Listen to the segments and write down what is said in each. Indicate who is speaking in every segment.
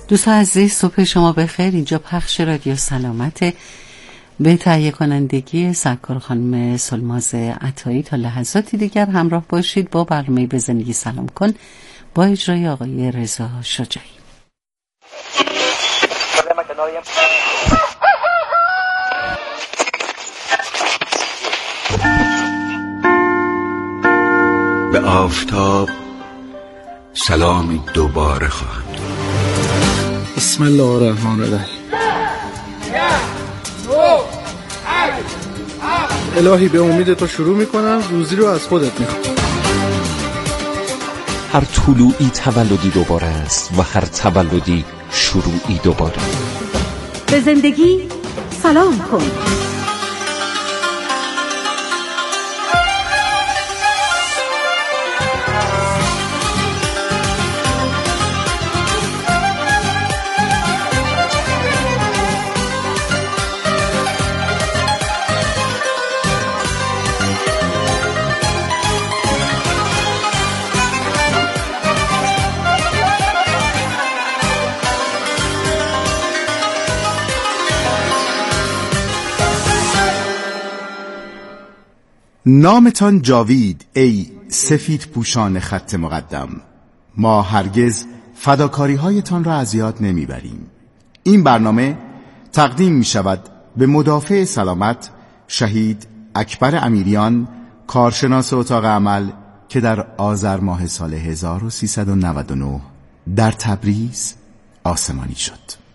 Speaker 1: دوستان عزیز، صبح شما بخیر. اینجا پخش رادیو سلامت به تهیه کنندگی سرکار خانم سلماز عطایی. تا لحظاتی دیگر همراه باشید با برنامه به زندگی سلام کن با اجرای آقای رضا شجاعی.
Speaker 2: به آفتاب سلامی دوباره خواهم داد.
Speaker 3: بسم الله الرحمن الرحیم. الهی به امید تو شروع میکنم، روزی رو از خودت میخوام.
Speaker 4: هر طلوعی تولدی دوباره است و هر تولدی شروعی دوباره.
Speaker 5: به زندگی سلام کن.
Speaker 6: نامتان جاوید ای سفید پوشان خط مقدم، ما هرگز فداکاری هایتان را از یاد نمیبریم. این برنامه تقدیم می شود به مدافع سلامت شهید اکبر امیریان، کارشناس اتاق عمل که در آذر ماه سال 1399 در تبریز آسمانی شد.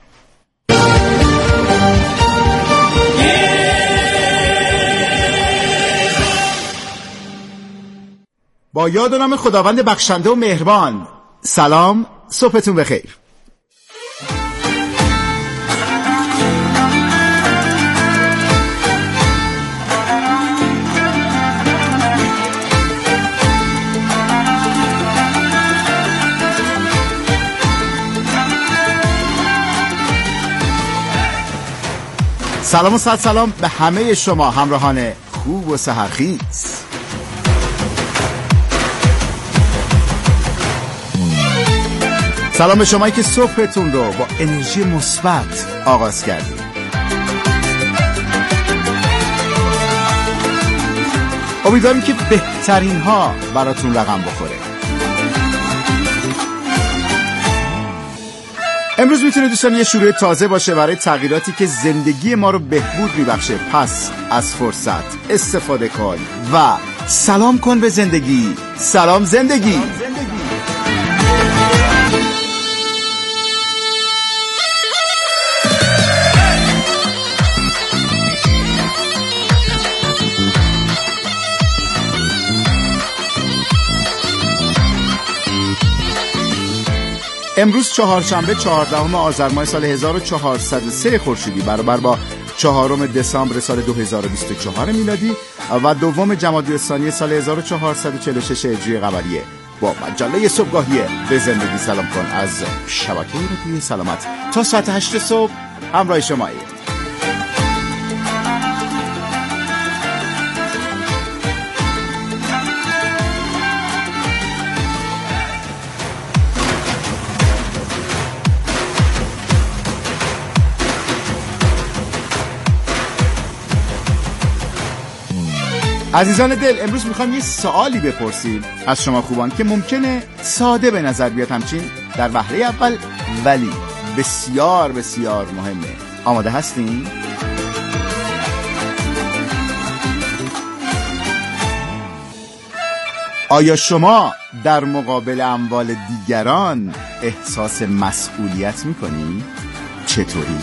Speaker 6: با یاد و نام خداوند بخشنده و مهربان. سلام، صبحتون بخیر. سلام و صد سلام به همه شما همراهان خوب و سحرخیز. سلام به شمایی که صبحتون رو با انرژی مثبت آغاز کردید. امیدواریم که بهترین ها براتون رقم بخوره. امروز میتونه دوستان یه شروع تازه باشه برای تغییراتی که زندگی ما رو بهبود میبخشه. پس از فرصت استفاده کن و سلام کن به زندگی. سلام زندگی. امروز چهارشنبه 14 آذر ماه سال 1403 خورشیدی برابر با 4 دسامبر سال 2024 میلادی و 2 جمادی الثانی سال 1446 هجری قمریه. با مجله صبحگاهی به زندگی سلام کن از شبکه رادیو سلامت تا ساعت 8 صبح همراه شمایید. عزیزان دل، امروز میخوام یه سوالی بپرسیم از شما خوبان که ممکنه ساده به نظر بیاد، همچین در وهله اول ولی بسیار بسیار مهمه. آماده هستین؟ آیا شما در مقابل اموال دیگران احساس مسئولیت میکنی؟ چطوری؟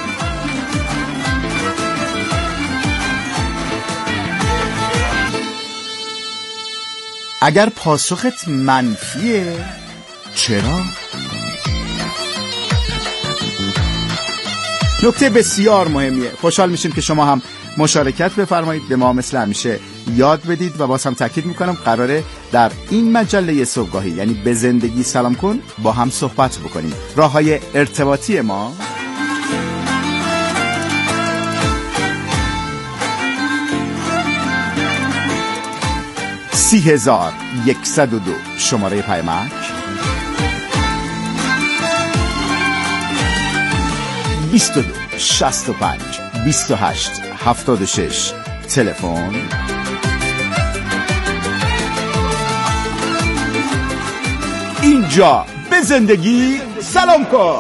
Speaker 6: اگر پاسخت منفیه، چرا؟ نکته بسیار مهمیه. خوشحال میشیم که شما هم مشارکت بفرمایید، به ما مثل همیشه یاد بدید و باز هم تاکید میکنم قراره در این مجله صبحگاهی یعنی به زندگی سلام کن با هم صحبت بکنیم. راههای ارتباطی ما 30,102 شماره پیامک 22 65 28 76. تلفن اینجا به زندگی سلام کن.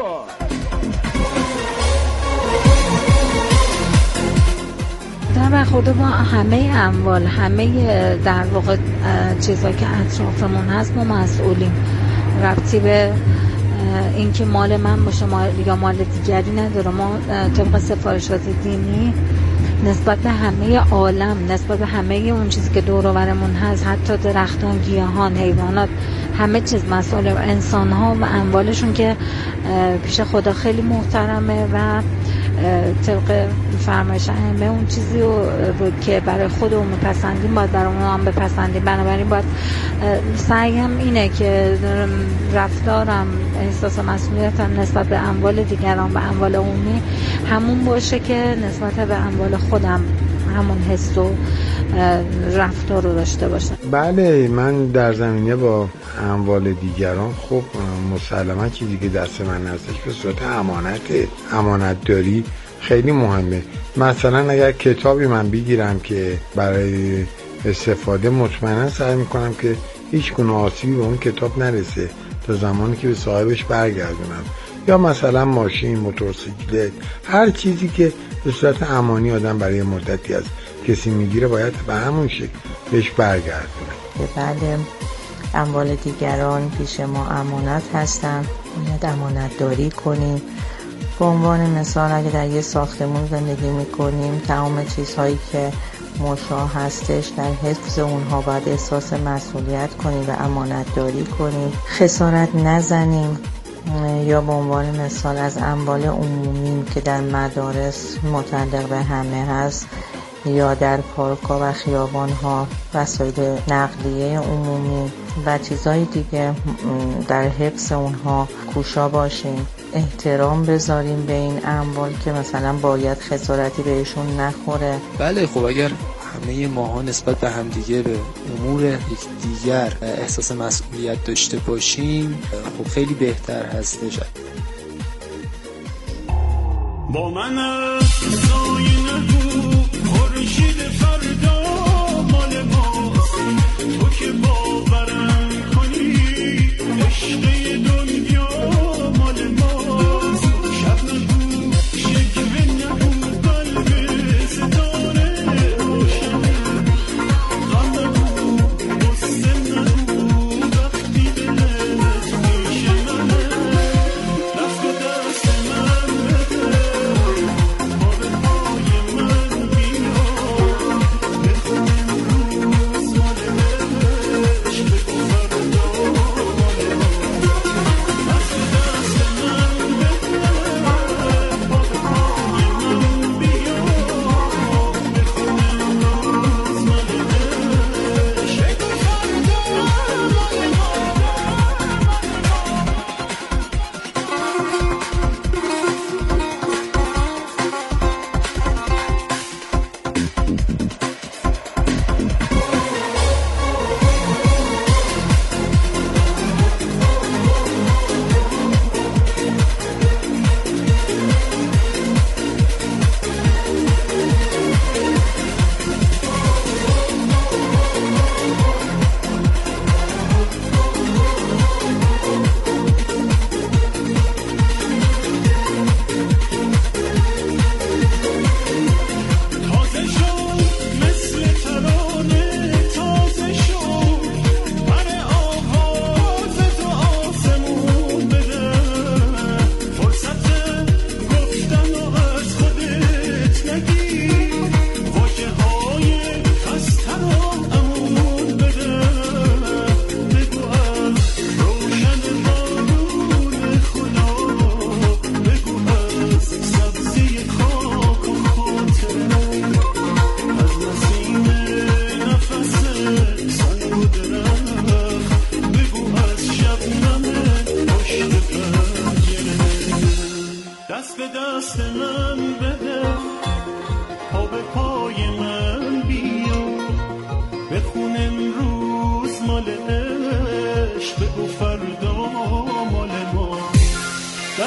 Speaker 7: در برخورد با همه اموال، همه در واقع چیزایی که اطرافمون هست ما مسئولیم. ربطی به اینکه مال من باشه یا مال دیگری نداره. ما طبق سفارشات دینی نسبت به همه عالم، نسبت به همه اون چیزی که دور و برمون هست، حتی درختان، گیاهان، حیوانات، همه چیز مسئول، انسان ها و اموالشون که پیش خدا خیلی محترمه و طبق فرمایش ائمه اون چیزی رو که برای خودمون میپسندیم باید برای اونها هم بپسندیم. بنابراین باید سعیم اینه که رفتارم، احساس مسئولیتم نسبت به اموال دیگران و اموال عمومی همون باشه که نسبت به اموال خودم همون حس و رفتار رو داشته باشم.
Speaker 8: بله، من در زمینه با اموال دیگران خب مسلما چیزی که دست من هستش به صورت امانت داری خیلی مهمه. مثلا اگر کتابی من بگیرم که برای استفاده، مطمئنا سعی میکنم که هیچ گونه آسیبی به اون کتاب نرسه تا زمانی که به صاحبش برگردونم. یا مثلا ماشین، موتورسیکلت، هر چیزی که به صورت امانی آدم برای مدتی از کسی میگیره باید به همون شکل بهش برگردونه.
Speaker 9: بله، اموال دیگران پیش ما امانت هستن، باید امانت داری کنیم. به عنوان مثال اگه در یه ساختمون زندگی میکنیم، تمام چیزهایی که مشاع هستش در حفظ اونها باید احساس مسئولیت کنیم و امانت داری کنیم، خسارت نزنیم. یا به عنوان مثال از اموال عمومی که در مدارس متعلق به همه هست یا در پارک‌ها و خیابان‌ها، وسایل نقلیه عمومی و چیزهای دیگه، در حفظ اونها کوشا باشیم، احترام بذاریم به این اموال که مثلا باید خسارتی بهشون نخوره.
Speaker 10: بله، خب اگر همه ماها نسبت به همدیگه به امور دیگر احساس مسئولیت داشته باشیم خب خیلی بهتر هستش. با من خورشید فردا مال ماست، تو که باورم کنی عشق دنیا مال ماست. شب نگو شکوه نگو قلب ستاره روشنه، غم نگو قصه نگو وقتی دلت میشنه. دست و دست من بده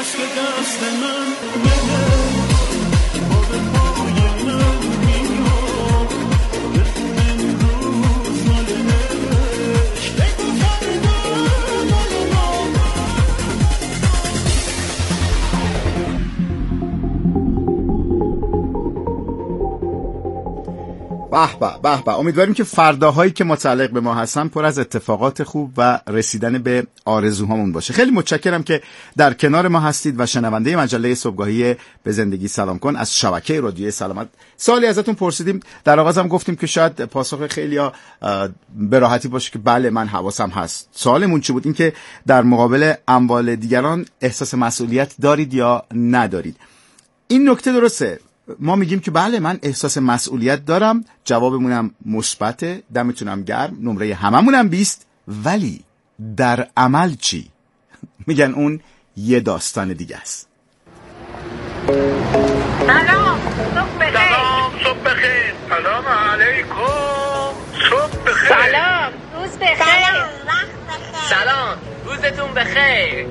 Speaker 11: دست من بده با به پای من میاد بخون امروز مالش بگو فردا مال ما.
Speaker 6: به به، امیدواریم که فرداهایی که متعلق به ما هستن پر از اتفاقات خوب و رسیدن به آرزوهامون باشه. خیلی متشکرم که در کنار ما هستید و شنونده مجله صبحگاهی به زندگی سلام کن از شبکه رادیوی سلامت. سوالی ازتون پرسیدیم، در آغاز هم گفتیم که شاید پاسخ خیلیا به راحتی باشه که بله من حواسم هست. سوالمون چی بود؟ این که در مقابل اموال دیگران احساس مسئولیت دارید یا ندارید. این نکته درسته، ما میگیم که بله من احساس مسئولیت دارم، جوابمونم مثبته، دمتونم گرم، نمره هممونم 20، ولی در عمل چی؟ میگن اون یه داستان دیگه است.
Speaker 11: سلام، صبح بخیر. سلام علیکم، صبح بخیر.
Speaker 12: سلام، روز بخیر. سلام، روزتون بخیر.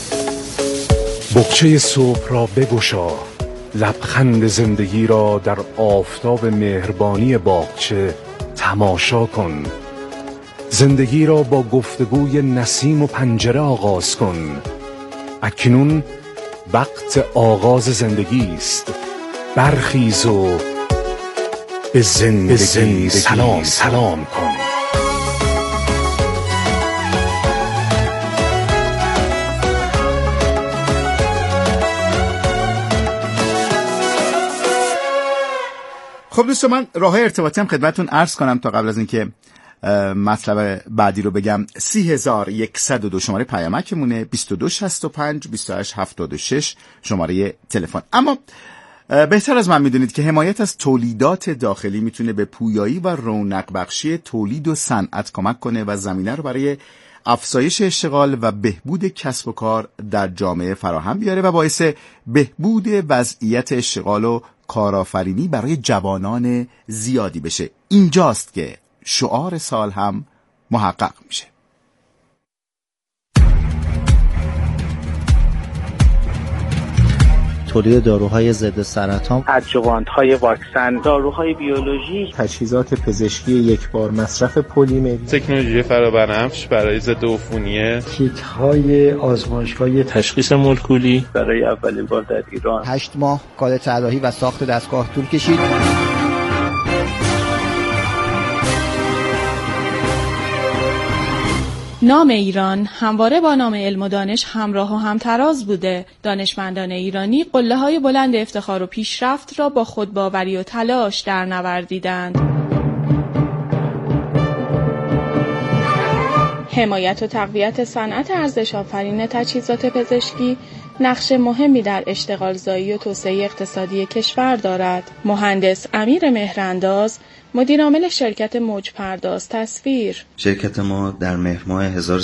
Speaker 13: بقچه صبح را بگشا، لبخند زندگی را در آفتاب مهربانی باغچه تماشا کن. زندگی را با گفتگوی نسیم و پنجره آغاز کن. اکنون وقت آغاز زندگی است. برخیز و به زندگی سلام کن.
Speaker 6: خب دوستان، من راههای ارتباطی هم خدمتتون عرض کنم تا قبل از اینکه مطلب بعدی رو بگم. 3102 شماره پیامکمونه، 2265 2876 شماره تلفن. اما بهتر از من میدونید که حمایت از تولیدات داخلی میتونه به پویایی و رونق بخشی تولید و صنعت کمک کنه و زمینه رو برای افزایش اشتغال و بهبود کسب و کار در جامعه فراهم بیاره و باعث بهبود وضعیت اشتغال و کارآفرینی برای جوانان زیادی بشه. اینجاست که شعار سال هم محقق میشه.
Speaker 14: تولید داروهای ضد سرطان،
Speaker 15: ادجوانت‌های واکسن، داروهای بیولوژیک،
Speaker 14: تجهیزات پزشکی یکبار مصرف پلیمری،
Speaker 16: تکنولوژی فرابنفش برای ضد عفونی،
Speaker 15: کیت‌های آزمایشگاهی تشخیص مولکولی برای اولین بار در ایران.
Speaker 14: 8 ماه کار طراحی و ساخت دستگاه طول کشید.
Speaker 17: نام ایران همواره با نام علم و دانش همراه و همتراز بوده. دانشمندان ایرانی قله‌های بلند افتخار و پیشرفت را با خودباوری و تلاش در نوردیدند. حمایت و تقویت صنعت ارزش‌آفرین تجهیزات پزشکی نقش مهمی در اشتغالزایی و توسعه اقتصادی کشور دارد. مهندس امیر مهرانداز، مدیر عامل شرکت موج پرداز تصویر:
Speaker 18: شرکت ما در مهر ماه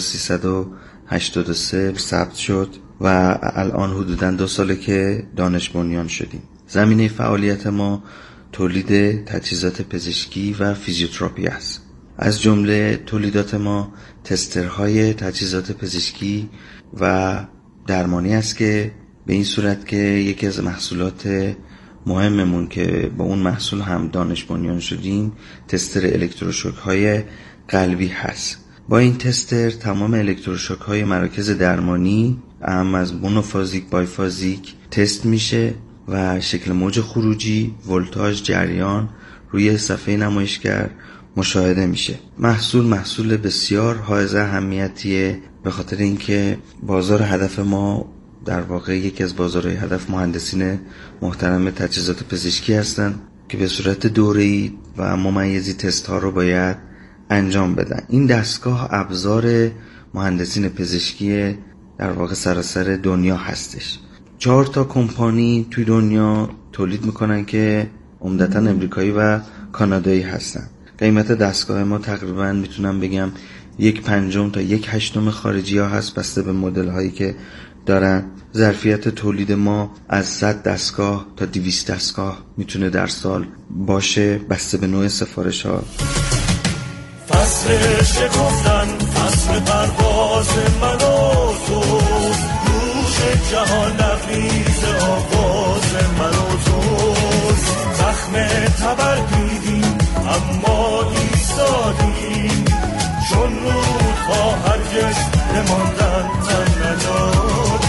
Speaker 18: 1383 ثبت شد و الان حدوداً 2 ساله که دانش بنیان شدیم. زمینه فعالیت ما تولید تجهیزات پزشکی و فیزیوتراپی است. از جمله تولیدات ما تسترهای تجهیزات پزشکی و درمانی است که به این صورت که یکی از محصولات مهممون که با اون محصول هم دانش بنیان شدیم تستر الکتروشوک های قلبی هست. با این تستر تمام الکتروشوک های مراکز درمانی اهم از مونوفازیک بایفازیک تست میشه و شکل موج خروجی، ولتاژ، جریان روی صفحه نمایشگر مشاهده میشه. محصول بسیار حائز اهمیتیه به خاطر اینکه بازار هدف ما در واقع یکی از بازارهای هدف مهندسین محترم تجهیزات پزشکی هستند که به صورت دوره‌ای و ممیزی تست ها رو باید انجام بدن. این دستگاه ابزار مهندسین پزشکی در واقع سراسر دنیا هستش. 4 تا کمپانی توی دنیا تولید میکنن که عمدتاً امریکایی و کانادایی هستن. قیمت دستگاه ما تقریباً میتونم بگم 1/5 تا 1/8 خارجی ها هست بسته به مدل هایی که دارن. ظرفیت تولید ما از 100 دستگاه تا 200 دستگاه میتونه در سال باشه بسته به نوع سفارش ها.
Speaker 11: فصل شکفتن، فصل پرواز من و تو، روز گوش جهان لبریز آواز من و توست. زخم تبر دیدیم اما ایستادیم، چون رودها هرگز نماندن تن ندادیم.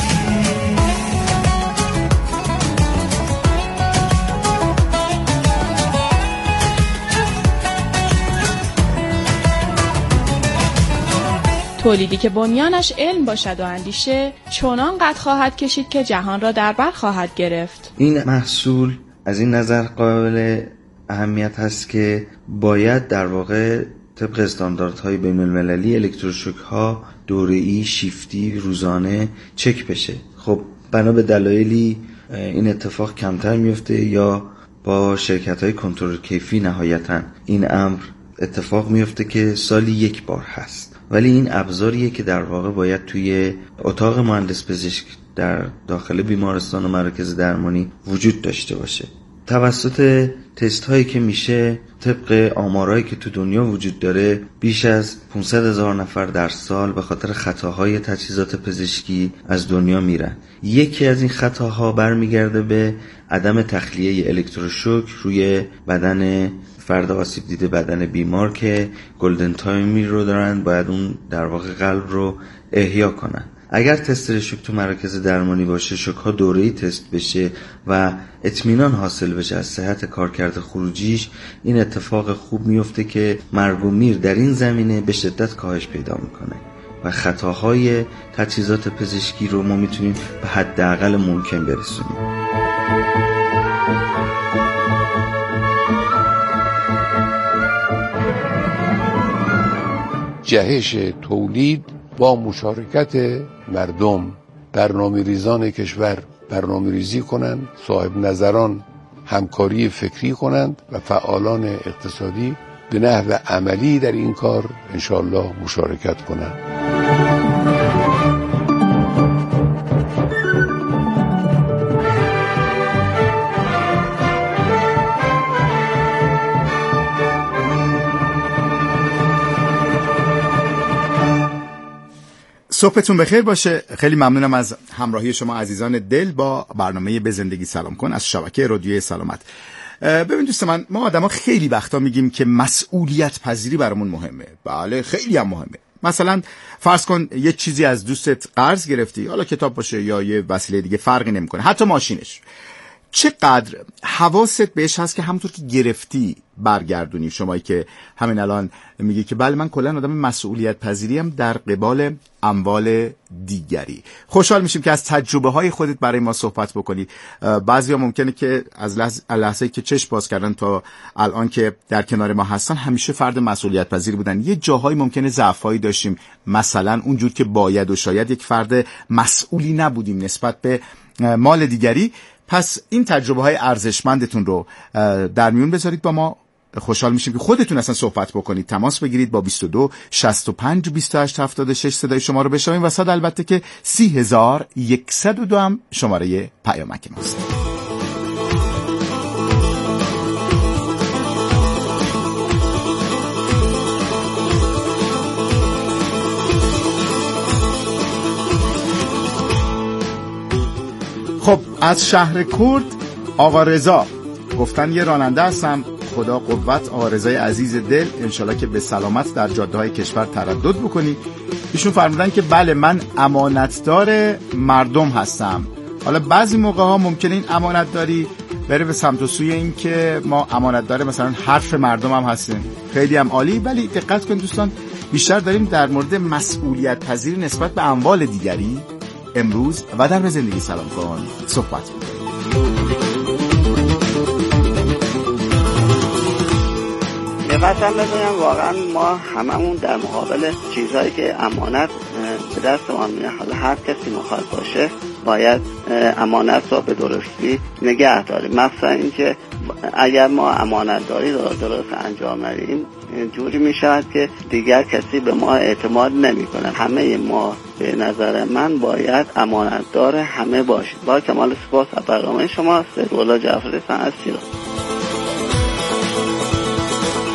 Speaker 17: تولیدی که بنیانش علم باشد و اندیشه، چنان قد خواهد کشید که جهان را در بر خواهد گرفت.
Speaker 18: این محصول از این نظر قابل اهمیت هست که باید در واقع طبق استانداردهای بین المللی الکتروشوک ها دوره‌ای، شیفتی، روزانه چک بشه. خب بنا به دلایلی این اتفاق کمتر میفته یا با شرکت های کنترل کیفی نهایتاً این امر اتفاق میفته که سالی یک بار هست. ولی این ابزاریه که در واقع باید توی اتاق مهندس پزشک در داخل بیمارستان و مراکز درمانی وجود داشته باشه. توسط تست هایی که میشه طبق آمارهایی که تو دنیا وجود داره بیش از 500,000 نفر در سال به خاطر خطاهای تجهیزات پزشکی از دنیا میرن. یکی از این خطاها برمیگرده به عدم تخلیه الکتروشوک روی بدن فرد آسیب دیده، بدن بیمار که گلدن تایمی رو دارن، باید اون در واقع قلب رو احیا کنن. اگر تست شوک تو مراکز درمانی باشه، شوک ها دوره‌ای تست بشه و اطمینان حاصل بشه از صحت کارکرد خروجیش، این اتفاق خوب میفته که مرگ و میر در این زمینه به شدت کاهش پیدا میکنه و خطاهای تجهیزات پزشکی رو ما میتونیم به حداقل ممکن برسونیم.
Speaker 19: جهش تولید با مشارکت مردم، برنامه‌ریزان کشور برنامه‌ریزی کنند، صاحب نظران همکاری فکری کنند و فعالان اقتصادی به نحو عملی در این کار انشاءالله مشارکت کنند.
Speaker 6: صبحتون بخیر باشه. خیلی ممنونم از همراهی شما عزیزان دل با برنامه به زندگی سلام کن از شبکه رادیوی سلامت. ببین دوست من، ما آدما خیلی وقتا میگیم که مسئولیت پذیری برامون مهمه. بله خیلی هم مهمه. مثلا فرض کن یه چیزی از دوستت قرض گرفتی، حالا کتاب باشه یا یه وسیله دیگه، فرقی نمیکنه، حتی ماشینش، چقدر حواست بهش هست که همونطور که گرفتی برگردونی؟ شمایی که همین الان میگی که بله من کلا آدم مسئولیت پذیریم در قبال اموال دیگری. خوشحال میشیم که از تجربه های خودت برای ما صحبت بکنی. بعضیا ممکنه که از لحظه‌ای که چشم باز کردن تا الان که در کنار ما هستن همیشه فرد مسئولیت پذیر بودن. یه جاهایی ممکنه ضعفایی داشتیم، مثلا اونجور که باید و شاید یک فرد مسئولی نبودیم نسبت به مال دیگری. پس این تجربه های ارزشمندتون رو در میون بذارید با ما. خوشحال میشیم که خودتون اصلا صحبت بکنید. تماس بگیرید با 22 65 28 76 صدای شما رو بشنویم. وسط البته که 30102 هم شماره پیامک ماست. خب از شهر کرد آقا رضا گفتن یه راننده هستم، خدا قوت آقا رضای عزیز دل، انشالله که به سلامت در جاده های کشور تردد بکنی. ایشون فرمودن که بله من امانتدار مردم هستم. حالا بعضی موقع ها ممکنه این امانتداری بره به سمت و سوی این که ما امانتدار مثلا حرف مردم هم هستیم، خیلی هم عالی، ولی دقت کنید دوستان، بیشتر داریم در مورد مسئولیت پذیری نسبت به اموال دیگری امروز و در به زندگی سلام کن صحبت می‌کنیم.
Speaker 20: می‌خواستم بدونم واقعا ما هممون در مقابل چیزهایی که امانت به دست ما میاد، حالا هر کسی میخواد باشه، باید امانت رو به درستی نگه داریم. مثلا اینکه اگر ما امانتداری رو درست انجام ندیم، جوری میشود که دیگر کسی به ما اعتماد نمیکنه. همه ما به نظر من باید امانتدار همه باشید. با کمال سپاس از برنامه شما. سیدالله جعفری از شیراز.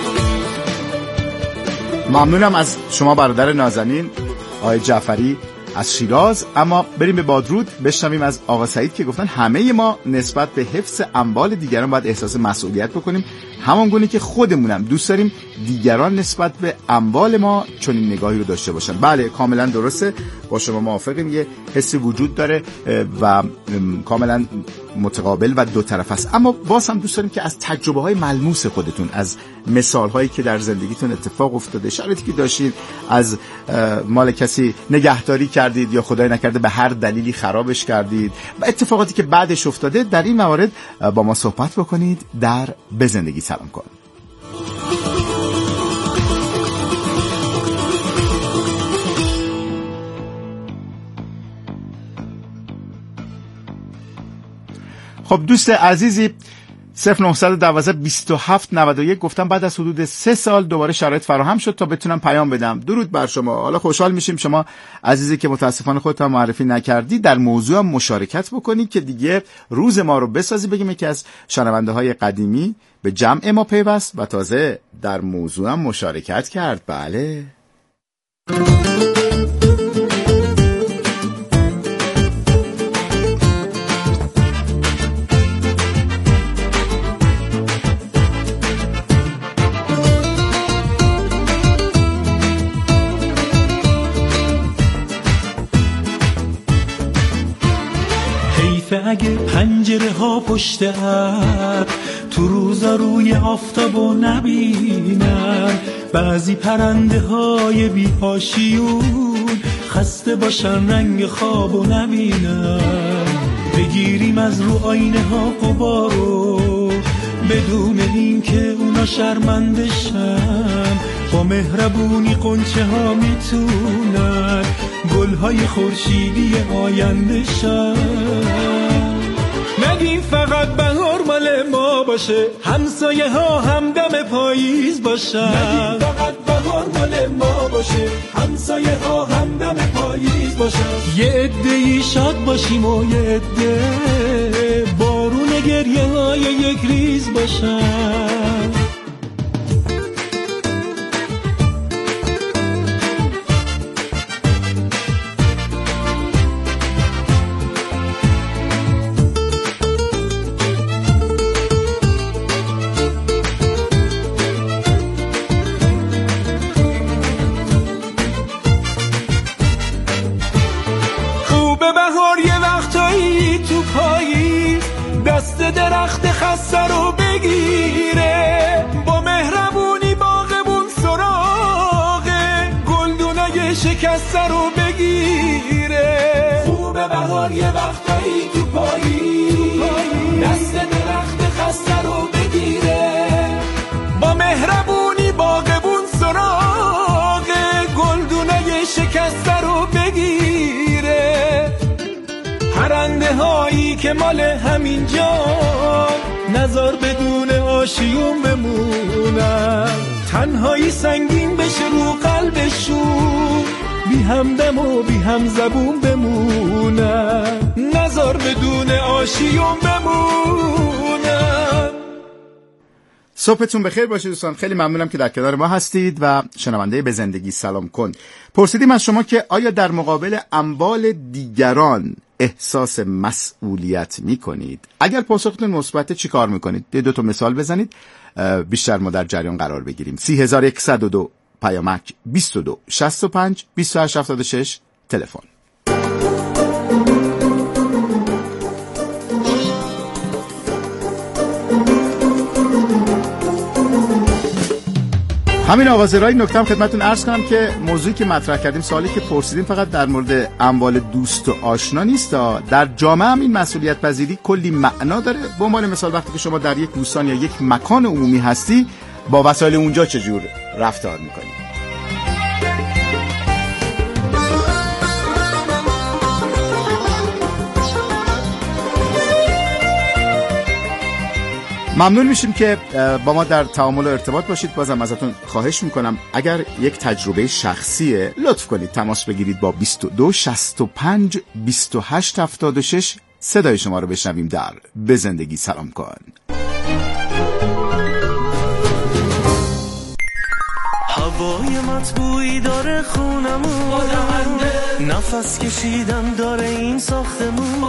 Speaker 6: ممنونم از شما برادر نازنین آقای جعفری. از شیراز. اما بریم به بادرود بشنویم از آقا سعید که گفتن همه ما نسبت به حفظ اموال دیگران باید احساس مسئولیت بکنیم، همانگونه که خودمونم دوست داریم دیگران نسبت به اموال ما چنین نگاهی رو داشته باشن. بله کاملا درسته، با شما موافقیم، یه حسی وجود داره و کاملا متقابل و دو طرف است. اما باز هم دوست داریم که از تجربه های ملموس خودتون، از مثال هایی که در زندگیتون اتفاق افتاده، شرایطی که داشتید، از مال کسی نگهداری کردید یا خدای نکرده به هر دلیلی خرابش کردید و اتفاقاتی که بعدش افتاده، در این موارد با ما صحبت بکنید در به زندگی سلام کن. خب دوست عزیزی 0912 27 91 گفتم بعد از حدود 3 سال دوباره شرایط فراهم شد تا بتونم پیام بدم. درود بر شما. حالا خوشحال میشیم شما عزیزی که متاسفانه خودت معرفی نکردی در موضوع هم مشارکت بکنی که دیگه روز ما رو بسازی، بگیم یکی از شنونده های قدیمی به جمع ما پیوست و تازه در موضوع هم مشارکت کرد. بله
Speaker 11: اگه پنجره ها پشت ابر تو روزا روی آفتابو نبینن، بعضی پرنده های بی‌حاشیون خسته باشن رنگ خوابو نبینن. بگیریم از رو آینه ها غبارو بدون این که اونا شرمنده شن، با مهربونی قنچه ها میتونن گلهای خورشیدی آینده شن. نگیم فقط بهار مال ما باشه، همسایه ها همدم پاییز باشن. نگیم فقط بهار مال ما باشه، همسایه ها همدم پاییز باشن. یه عده‌ای شاد باشیم و یه عده بارون گریه های یک ریز باشن. درخت خسته رو بگیره، با مهربونی باغبون سراغه گلدونای شکسته رو بگیره. خوبه بهار یه وقتایی تو پاییز دست درخت خسته رو بگیره، با مهربونی باغبون سراغه گلدونای شکسته رو بگیره. پرنده هایی که مال همین جان نزار بدون آشیون بمونن، تنهایی سنگین بشه رو قلبشون، بی همدم و بی هم زبون بمونن، نزار بدون آشیون بمونن.
Speaker 6: صبحتون بخیر باشه دوستان، خیلی ممنونم که در کنار ما هستید و شنونده به زندگی سلام کن. پرسیدیم از شما که آیا در مقابل اموال دیگران احساس مسئولیت می کنید؟ اگر پاسختون مثبته چی کار میکنید؟ دو تا مثال بزنید بیشتر ما در جریان قرار بگیریم. 3102 پیامک 22 65 28 76 تلفن. همین آغازرای نکتم خدمتون عرض کنم که موضوعی که مطرح کردیم، سوالی که پرسیدیم فقط در مورد اموال دوست و آشنا نیست، در جامعه هم این مسئولیت پذیری کلی معنا داره. به عنوان مثال وقتی که شما در یک دوستان یا یک مکان عمومی هستی، با وسایل اونجا چجور رفتار میکنی؟ ممنون میشیم که با ما در تعامل و ارتباط باشید. بازم ازتون خواهش میکنم اگر یک تجربه شخصیه لطف کنید تماس بگیرید با 22 65 28 76 صدای شما رو بشنویم در به زندگی سلام کن.
Speaker 11: هوای مطبوعی داره خونمون، نفس کشیدن داره این ساختمون،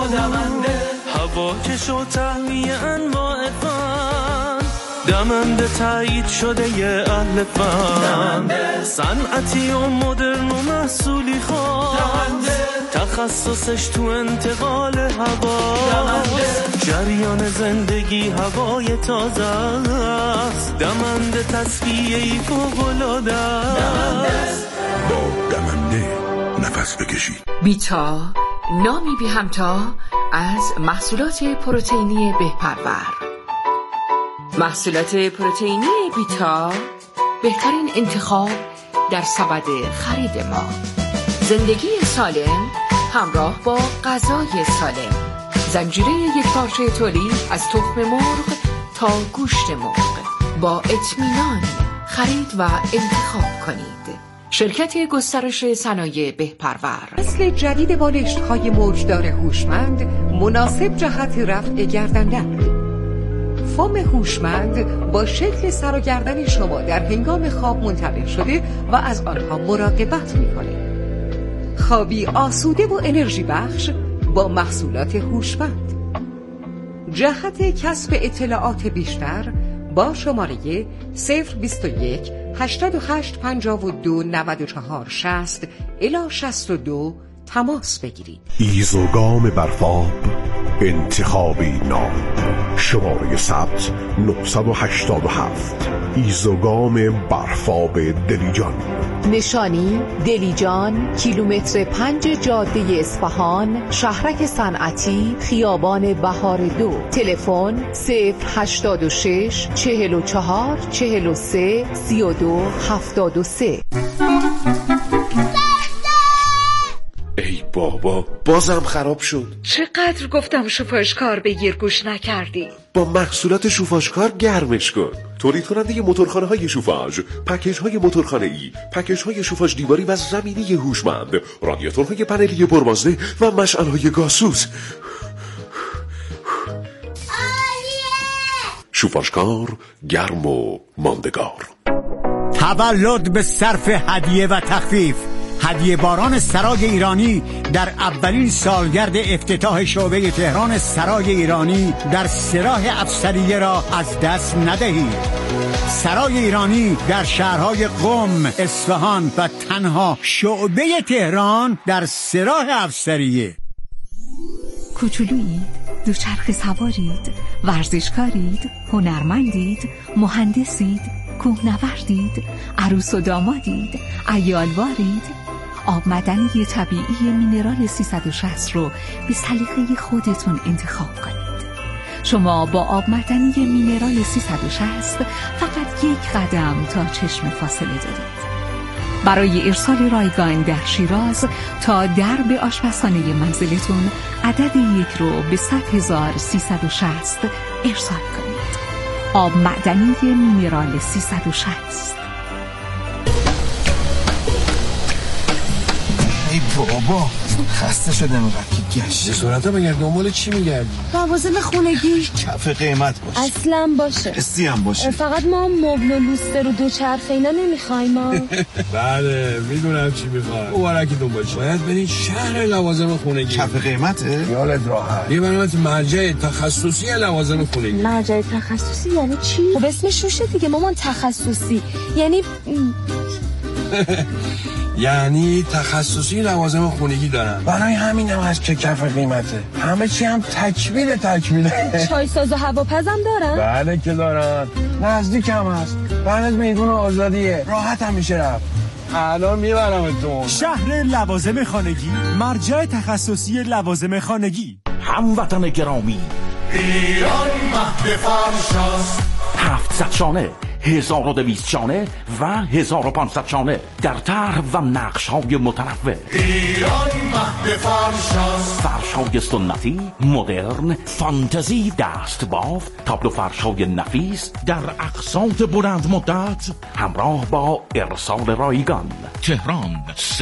Speaker 11: هوا کشو تهویه انواع فن، دمنده تایید شده یه اهل فن، صنعتی و مدرن و محصولی خاص، تخصصش تو انتقال هوا، جریان زندگی هوای تازه است، دمنده تصفیه‌ای فوق‌العاده است.
Speaker 2: با دمنده نفس بکشید.
Speaker 21: بیتا، نامی بی همتا از محصولات پروتئینی بهپرور. محصولات پروتئینی بیتا بهترین انتخاب در سبد خرید ما. زندگی سالم همراه با غذای سالم. زنجیره یک پارچه تولید از تخم مرغ تا گوشت مرغ. با اطمینان خرید و انتخاب کنید. شرکت گسترش صنایع بهپرور.
Speaker 22: نسل جدید بالشت‌های موجدار هوشمند مناسب جهت رفع گردن‌درد. فوم هوشمند با شکل سر و گردن شما در هنگام خواب منتقل شده و از آنها مراقبت می‌کنه. خوابی آسوده و انرژی بخش با محصولات هوشمند. جهت کسب اطلاعات بیشتر با شماره 021 88 52 94 60 الی 62 تماس بگیرید.
Speaker 23: ایزوگام برفاب انتخابی نام. شماره ثبت 987. ایزوگام برفاب دلیجان.
Speaker 22: نشانی دلیجان، کیلومتر 5 جاده اصفهان، شهرک صنعتی، خیابان بهار 2. تلفن 086 44 43 32 73.
Speaker 13: ای بابا، بازم خراب شد.
Speaker 22: چقدر گفتم شوفاژکار بگیر گوش نکردی.
Speaker 13: با محصولات شوفاژکار گرمش کن. تولید کننده موتورخانه های شوفاژ، پکیج های موتورخانه ای، پکیج های شوفاژ دیواری و زمینی هوشمند، رادیاتورهای پنلی پربازده و مشعل های گازسوز. شوفاژکار گرم و ماندگار.
Speaker 24: تولد به صرف هدیه و تخفیف. هدیه باران سرای ایرانی در اولین سالگرد افتتاح شعبه تهران سرای ایرانی در سراح افسریه را از دست ندهید. سرای ایرانی در شهرهای قم، اصفهان و تنها شعبه تهران در سراح افسریه.
Speaker 5: کوچولویید، دوچرخه سوارید، ورزشکارید، هنرمندید، مهندسید، کوهنوردید، عروس و دامادید، عیالوارید. آب معدنی طبیعی مینرال 360 رو به سلیقه خودتون انتخاب کنید. شما با آب معدنی مینرال 360 فقط یک قدم تا چشم فاصله دارید. برای ارسال رایگان در شیراز تا درب آشپزخانه منزلتون عدد 1 رو به 100,360 ارسال کنید. آب معدنی مینرال 360.
Speaker 25: ای بابا، خسته شده اینقدر که گشت.
Speaker 19: صورتا بگرد دنبال چی میگردی؟
Speaker 5: لوازم خونگی
Speaker 25: کف قیمت باشه،
Speaker 5: اصلا باشه،
Speaker 25: استی هم باشه.
Speaker 5: فقط ما مبل و لوستر و دوچرخه اینا نمیخوایم ما.
Speaker 19: بله میدونم چی میخوای. مبارکتون باشه. باید برید شهر لوازم خونگی.
Speaker 25: کف قیمته؟
Speaker 19: یالت راحت. یه برنامه مرجع تخصصی لوازم خونگی.
Speaker 5: مرجع تخصصی یعنی چی؟ خب اسمش روشه دیگه مامان، تخصصی یعنی
Speaker 19: یعنی تخصصی لوازم خونگی دارن. برای همین هم هست که کف قیمته. همه چی هم تکمیله.
Speaker 5: چای ساز و هواپزم دارن؟
Speaker 19: بله که دارن. نزدیک هم هست. بعد میدون آزادیه. راحت هم میشه رفت. الان میبرمتون.
Speaker 26: شهر لوازم خانگی، مرجع تخصصی لوازم خانگی.
Speaker 27: هموطن گرامی،
Speaker 11: ایران مهد فرشاست.
Speaker 27: 700 شانه، 1200 شانه و 1500 شانه در طرح و نقش‌های متنوع.
Speaker 11: ایران مهد فرشاست.
Speaker 27: فرش‌های سنتی، مدرن، فانتزی، دستبافت، تابلو فرش‌های نفیس در اقساط بلند مدت همراه با ارسال رایگان. تهران